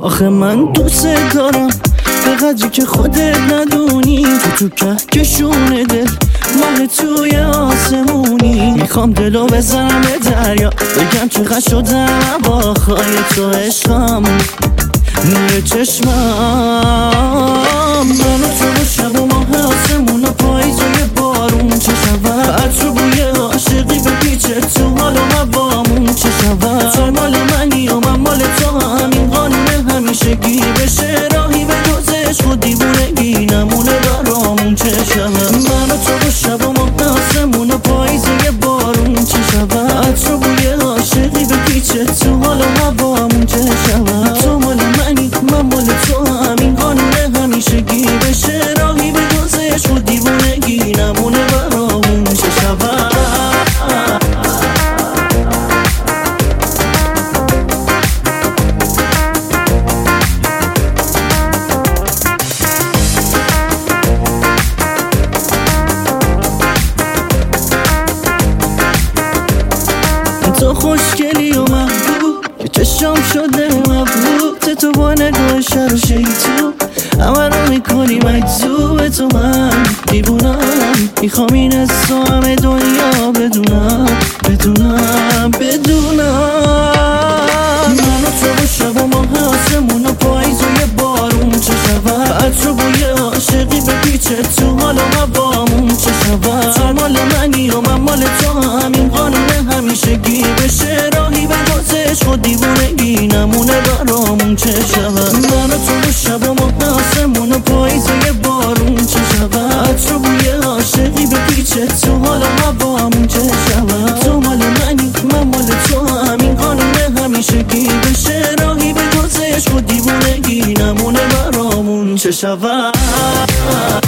آخه من دوست دارم به قدری که خودت ندونی، تو کهکشون دل ماه توی آسمونی. میخوام دلو بزنم به دریا، بگم چقدر شدم با خواهی تو عشقم نور چشمم. من و تو و شب و ماه آسمون و پاییز و یه بارون چه شود، عطر و بوی عاشقی به پیچه تو حال و هوامون چه شود. تو مال منی و من مال تو، همین قانون همیشگی بشه راهی به دوزش خود دیوونگی نمونه برامون چه شود. من و تو و شب و ماه آسمون و پاییز و یه بارون چه شود، عطر و بوی عاشقی به پیچه تو حال و هوامون چه شود. تو مال منی من مال تو، همین قانون همیشگی بشه راهی به دوزش خود دیوونگی نمونه برامون چه شود. تو خوشگلی و محبوب که چشم شده مبهوت، تو با نگاه شر و شیطون همه رو میکنی مجذوب تو. من دیوونم میخوام این از تو همه دنیا بدونم بدونم بدونم. من و تو و شب و ماه آسمون و پاییز و یه بارون چه شود، عطر و بوی عاشقی به پیچه تو حال و هوامون چه شود. تو مال منی و من مال تو، همین قانون همیشگی بشه راهی به دوزش خود دیوونگی نمونه برامون چه شود. من و تو و شب و ماه آسمون و پاییز و یه بارون چه شود، عطر و بوی عاشقی به پیچه تو حال و هوامون چه شود. تو مال منی من مال تو، همین قانون همیشگی بشه راهی به دوزش خود دیوونگی نمونه برامون چه شود.